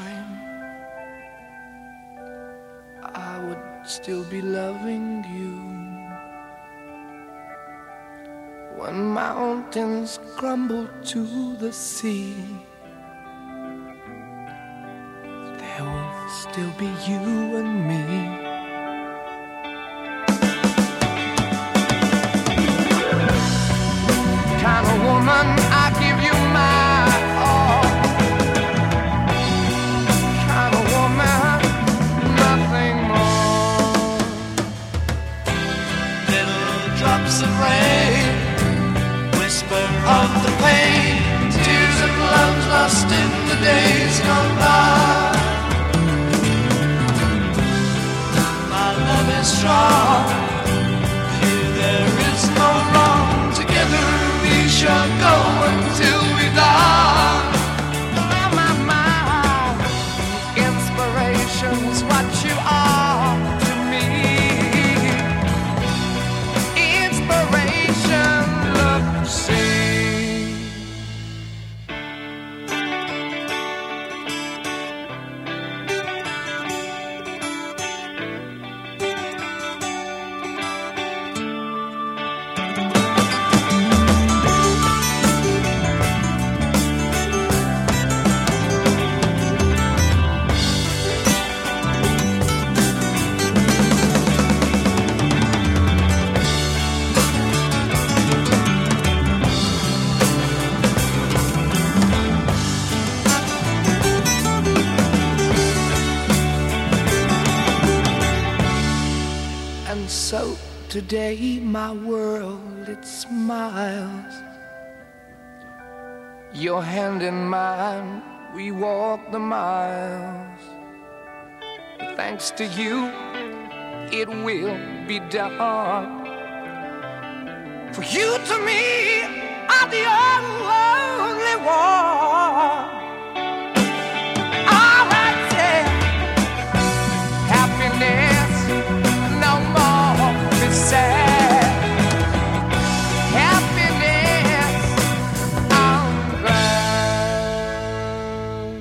time, I would still be loving you. When mountains crumble to the sea, there will still be you and me. Kind of woman, I give you my all. Kind of woman, nothing more. Little drops of rain, whisper of the pain, tears of love lost in the days gone by. My love is strong, here there is no wrong. Together we shall go until we die. My inspiration's what you are to me. Inspiration, look, see. And so today my world, it smiles. Your hand in mine, we walk the miles. Thanks to you, it will be done. For you to me are the only one. All right, yeah. Happiness, no more be sad. Happiness, I'm glad.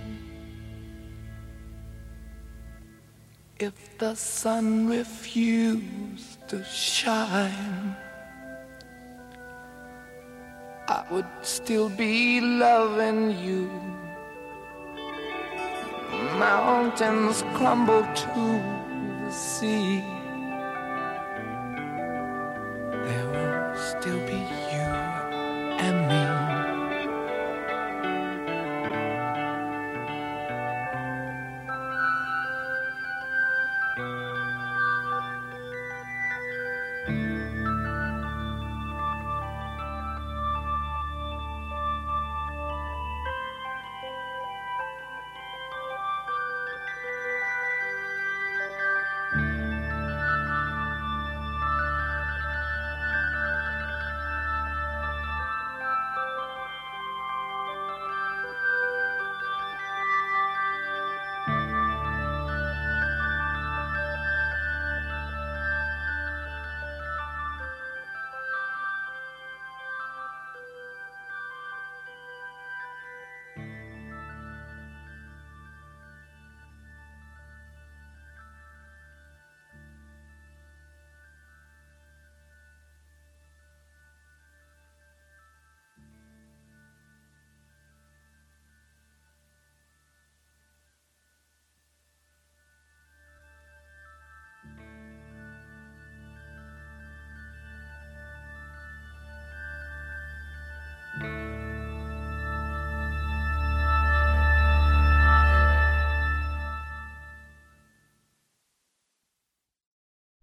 If the sun refused to shine, I would still be loving you. Mountains crumble to the sea.